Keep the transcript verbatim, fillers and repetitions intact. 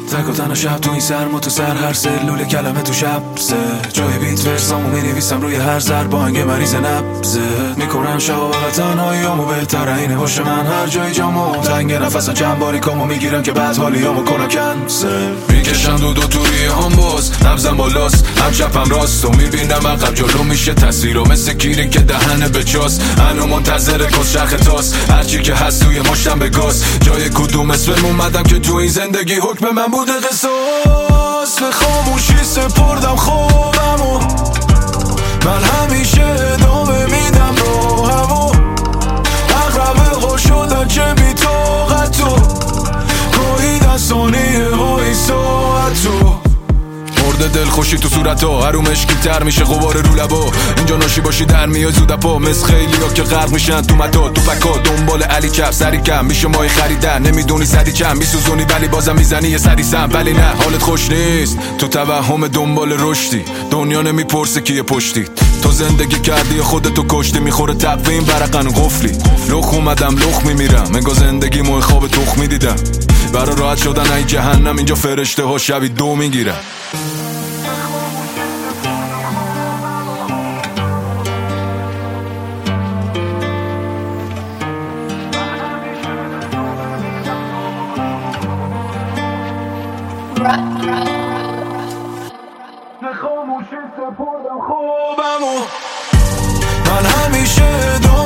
تک و تنها شب تو این سرما تو سر هر سلول کلمه تو شب سه جای بیت ورسامو می نویسم روی هر زر با هنگ مریض نبزه میکنم شب و تنهاییامو بهتره اینه هوش من هر جای جامو تنگ نفسم چند باری کامو میگیرم که بعد حالیامو کنم کنسل میکشم دو دو توری هم باز نبزم بالاست هم چپم راست و میبینم عقب جلو میشه تصویرو مثل گیری که دهنه به چاس هنو منتظر کس شرخ تاست هرچی که هست توی مشتم به گاز جای کدوم اسم اومدم که تو این زندگی حکم من بوده قصاص به خاموشی سپردم خوابمو من همیشه ادامه میدم راهمو اقرب قل شدن چه بی طاقتو گاهی دستانیه های ساعتو مرده دل خوشی تو صورتا هروم اشکی تر میشه غبار رو لبا اینجا ناشی باشی در میاد زودپا مثل خیلی ها که غرق میشن تو متا تو پکا دنبال علی کف سری کم میشه مای خریدن نمیدونی سری چم میسوزونی ولی بازم میزنی یه سری سم ولی نه حالت خوش نیست تو توهم دنبال رشدی دنیا نمیپرسه کیه پشتی تو زندگی کردی خودتو کشتی میخوره تقویم برقن قفلی لخ اومدم لخ میمیرم انگار زندگی مو خواب تخمی دیدم برا راحت شدن ای جهنم اینجا فرشته ها شبی دو میگیرم خاموشی سپردم خوابمو من همیشه